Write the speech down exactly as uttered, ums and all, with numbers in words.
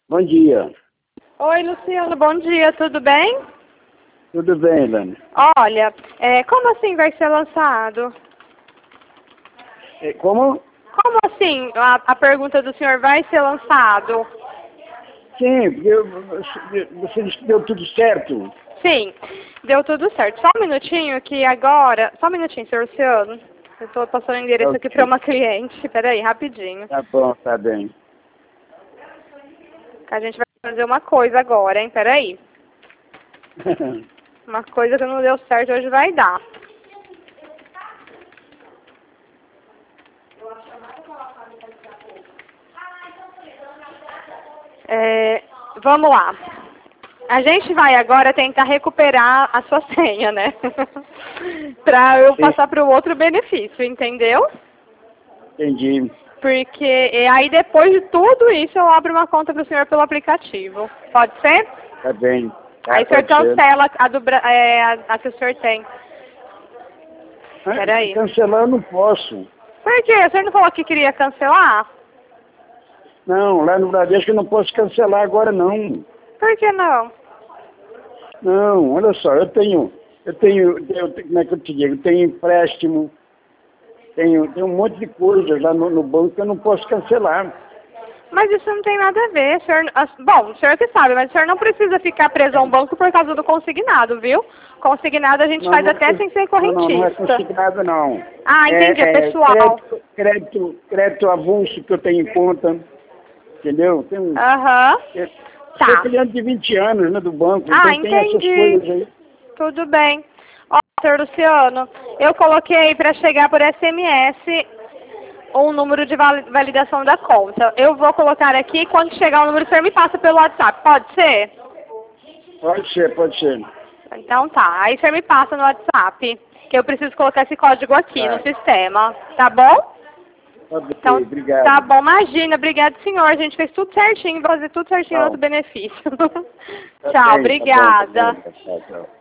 Bom dia. Oi, Luciano, bom dia, tudo bem? Tudo bem, Elane? Olha, é, como assim vai ser lançado? É, como? Como assim a, a pergunta do senhor vai ser lançado? Sim, porque eu- você disse que deu tudo certo. Sim, deu tudo certo. Só um minutinho que agora... Só um minutinho, senhor Luciano. Eu estou passando o endereço aqui para Ok. uma cliente. Peraí, rapidinho. Tá bom, tá bem. Que a gente vai fazer uma coisa agora, hein? Peraí. Uma coisa que não deu certo hoje vai dar. É, vamos lá. A gente vai agora tentar recuperar a sua senha, né? Pra eu Sim, passar para o outro benefício, entendeu? entendi. Porque e aí depois de tudo isso eu abro uma conta para o senhor pelo aplicativo. Pode ser? Tá bem. Tá, Aí o senhor pode ser. cancela a, do, Bra- é, a, a que o senhor tem. Ah, Peraí. cancelar eu não posso. Por quê? O senhor não falou que queria cancelar? Não, lá no Bradesco eu não posso cancelar agora não. Por que não? Não, olha só, eu tenho, eu tenho, eu, tenho- como é que eu te digo? Eu tenho empréstimo, tenho, tenho um monte de coisas lá no, no banco que eu não posso cancelar. Mas isso não tem nada a ver. O senhor, as- bom, o senhor que sabe, mas o senhor não precisa ficar preso a um banco por causa do consignado, viu? Consignado a gente Não, faz não, até sem ser não, não, não é correntista. consignado não. Ah, entendi, é É, é pessoal. crédito, crédito, crédito avulso que eu tenho em conta, entendeu? Tenho, Aham. eu sou Tá. cliente de vinte anos, né, do banco, Ah, então tem essas entendi. coisas aí. Tudo bem. Ó, senhor Luciano, eu coloquei para chegar por S M S um número de vali- validação da conta. Eu vou colocar aqui, quando chegar o número, o senhor me passa pelo WhatsApp, pode ser? Pode ser, pode ser. Então tá, aí o senhor me passa no WhatsApp, que eu preciso colocar esse código aqui no Tá, sistema, tá bom? tá bem, Então, obrigado. tá bom, imagina, obrigado senhor, a gente fez tudo certinho, vou fazer tudo certinho no Tchau. outro benefício. Tá Tchau, bem, tá bom, tá obrigada. bom. Tchau, tchau.